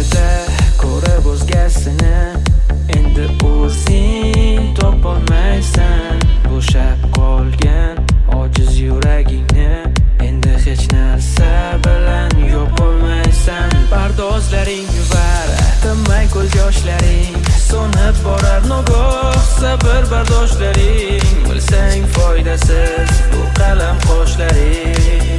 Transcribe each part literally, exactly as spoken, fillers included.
ko'chalada ko'rib o'zgasini, endi o'zing topolmaysan. Bo'shab qolgan ojiz yuragingni endi hech narsa bilan yopolmaysan. Pardozlaring yuvar, tinmay ko'z yoshlaring, so'nib borar nogoh sabr bardoshlaring. Bilsang foydasiz bu qalam qoshlaring.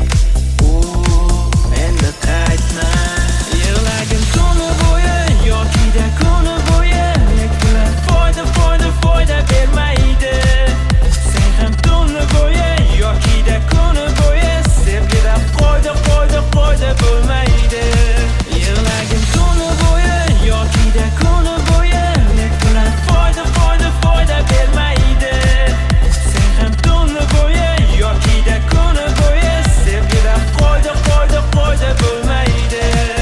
Endi qaytma, yig'lagin tuni bo'yi yokida kuni bo'yi, lekin foyda foyda foyda bermaydi. Sen ham tuni bo'yi yokida kuni bo'yi, sevgida qoida qoida qoida bo'lmaydi. Yig'lagin tuni bo'yi yokida kuni bo'yi, lekin foyda foyda foyda bermaydi. Sen ham tuni bo'yi yokida kuni bo'yi, sevgida qoida qoida qoida bo'lmaydi.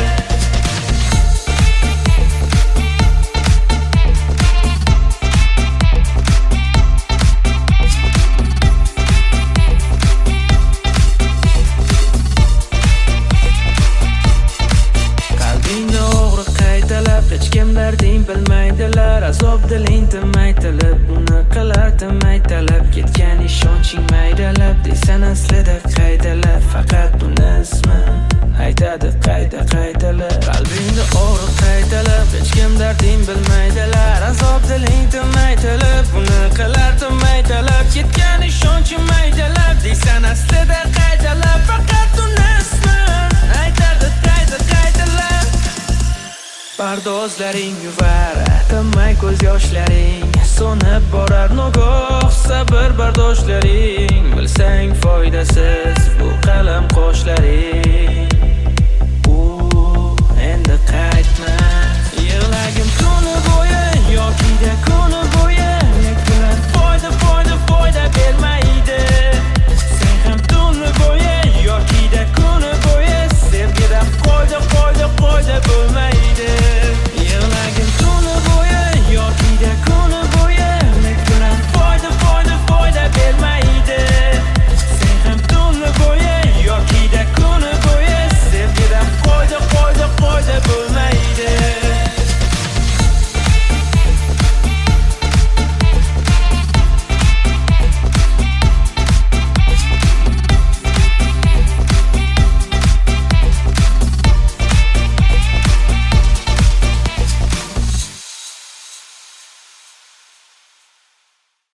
Qalbingni o'g'ri qaytalab, hech kim darding bilmaydilar. Azob diling tinmaytilib, uni qilar tinmaytalab. Ketgan ishonching maydalab, deysan aslida qaydalar. Faqat uni ismi aytadi qayda qaydalar. Qalbingni o'g'ri qaytalab, hech kim darding bilmaydilar. Azob diling tinmaytilib, uni qilar tinmaytalab. Ketgan ishonching maydalab, deysan aslida qaydalar. Faqat uni ismi aytadi qayda qaydalar. Pardozlaring yuvar, tinmay ko'z yoshlaring, so'nib borar nogoh sabr bardoshlaring. Bilsang foydasiz bu qalam qoshlaring.